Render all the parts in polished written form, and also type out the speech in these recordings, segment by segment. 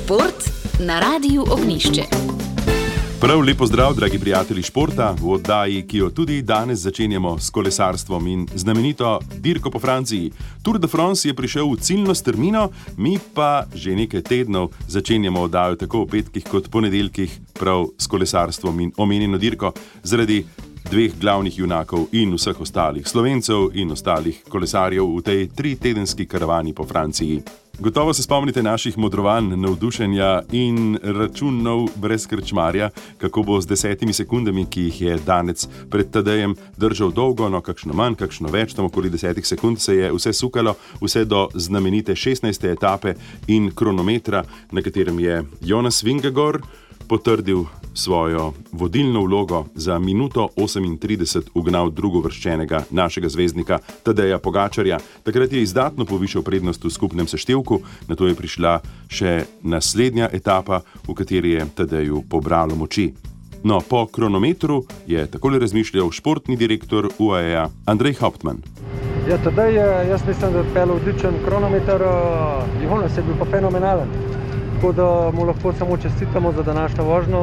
Šport na Radiu Ognjišče. Prav lepo zdrav, dragi prijatelji športa, v oddaji, ki jo tudi danes začenjamo s kolesarstvom in znamenito dirko po Franciji. Tour de France je prišel v ciljno strmino, mi pa že nekaj tednov začenjamo oddajo tako v petkih kot ponedeljkih prav s kolesarstvom in omenjeno dirko zaradi dveh glavnih junakov in vseh ostalih Slovencev in ostalih kolesarjev v tej 3-tedenski karavani po Franciji. Gotovo se spomnite naših modrovanj, navdušenja in računov brez krčmarja, kako bo z 10 sekundami, ki jih je danes pred Tadejem držal dolgo, no kakšno manj, kakšno več, tam okoli 10 sekund se je vse sukalo, vse do znamenite 16. etape in kronometra, na katerem je Jonas Vingegaard potrdil svojo vodilno vlogo za minuto 38 ugnal drugovrščenega našega zvezdnika Tadeja Pogačarja. Takrat je izdatno povišal prednost v skupnem seštevku, nato je prišla še naslednja etapa, v kateri je Tadeju pobralo moči. No, po kronometru je takole razmišljal športni direktor UAE Andrej Hauptmann. Ja, Tadej, jaz mislim, da je odpeljal odličen kronometer, Jonas je bil pa fenomenalen. Tako da mu lahko samo čestitamo za današnjo vožnjo,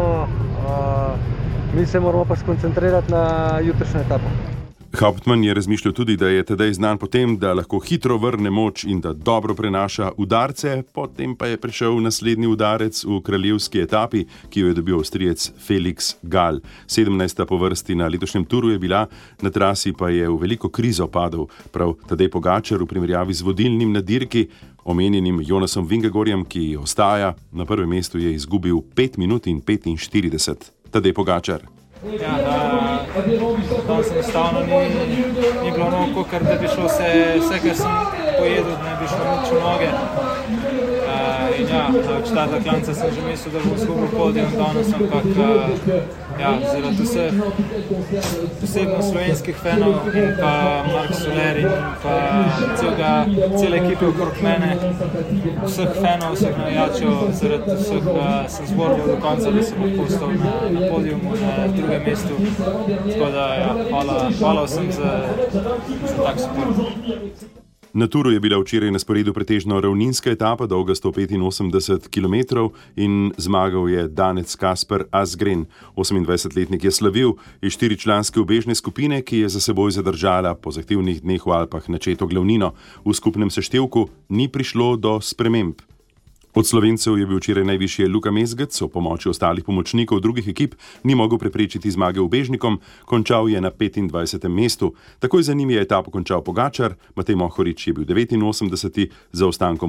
mi se moramo pa skoncentrirati na jutrišnjo etapo. Hauptmann je razmišljal tudi, da je Tadej znan po tem, da lahko hitro vrne moč in da dobro prenaša udarce, potem pa je prišel naslednji udarec v kraljevski etapi, ki jo je dobil Avstrijec Felix Gall. 17. po vrsti na letošnjem turu je bila, na trasi pa je v veliko krizo padel prav Tadej Pogačar v primerjavi z vodilnim na dirki, omenjenim Jonasom Vingegaardjem, ki ostaja na prvem mestu, je izgubil 5 minut in 45. Tadej Pogačar. Ja, danes enostavno ni bilo mnogo, ker da bi šlo vse, kar sem pojedel, da ne bi šlo nič v noge. In ja, od štata klanca sem že mislil, da bom izgubil podium danes, ampak zaradi vseh posebno slovenskih fanov in pa Mark Soler in pa cele ekipe okrog mene, vseh fanov, vseh navijačev, zaradi vseh sem zboral do konca, da sem lahko ostal na podiumu na drugem mestu. Tako da hvala vsem za tak support. Na turu je bila včeraj na sporedu pretežno ravninska etapa, dolga 185 km in zmagal je Danec Kasper Asgreen. 28-letnik je slavil iz 4-članske ubežne skupine, ki je za seboj zadržala po zahtevnih dneh v Alpah načeto glavnino. V skupnem seštevku ni prišlo do sprememb. Od Slovencev je bil včeraj najvišje Luka Mesgec, o pomoči ostalih pomočnikov drugih ekip ni mogel preprečiti zmage ubežnikom, končal je na 25. mestu. Takoj za njim je etapo končal Pogačar, Matej Mohorič je bil 89. za ostankom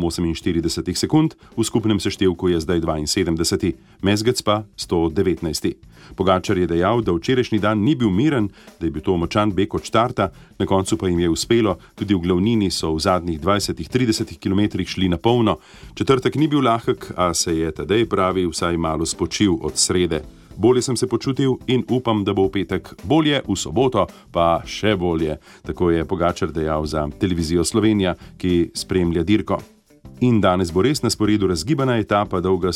48 sekund, v skupnem seštevku je zdaj 72. Mesgec pa 119. Pogačar je dejal, da včerajšnji dan ni bil miren, da je bil to močan beg od štarta, na koncu pa jim je uspelo, tudi v glavnini so v zadnjih 20-30 km šli na polno. Četrtek ni bil lahek, a se je Tadej pravi vsaj malo spočil od srede. Bolje sem se počutil in upam, da bo v petek bolje, v soboto pa še bolje. Tako je Pogačar dejal za televizijo Slovenija, ki spremlja dirko. In danes bo res na sporedu razgibana etapa, dolga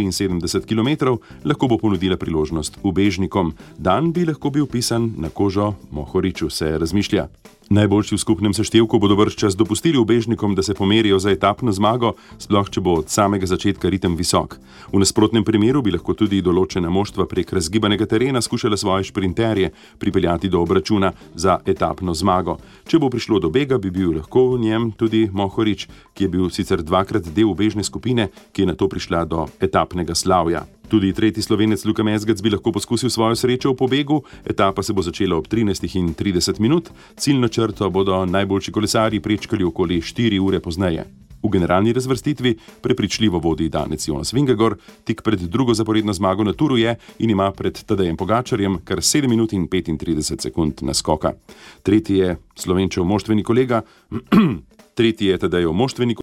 173 km, lahko bo ponudila priložnost ubežnikom. Dan bi lahko bil pisan na kožo Mohoriču, se razmišlja. Najboljši v skupnem seštevku bodo bržčas dopustili ubežnikom, da se pomerijo za etapno zmago, sploh če bo od samega začetka ritem visok. V nasprotnem primeru bi lahko tudi določena moštva prek razgibanega terena skušala svoje šprinterje pripeljati do obračuna za etapno zmago. Če bo prišlo do bega, bi bil lahko v njem tudi Mohorič, ki je bil sicer dvakrat del ubežne skupine, ki je nato prišla do etapnega slavja. Tudi tretji Slovenec Luka Mesgec bi lahko poskusil svojo srečo v pobegu, etapa se bo začela ob 13:30 minut, ciljno črto bodo najboljši kolesarji prečkali okoli 4 ure pozneje. V generalni razvrstitvi prepričljivo vodi Danec Jonas Vingegaard, tik pred drugo zaporedno zmago na turu je in ima pred Tadejem Pogačarjem kar 7 minut in 35 sekund naskoka. Tretji je Slovenčev moštveni kolega, tretji je Tadejev moštveni kolega,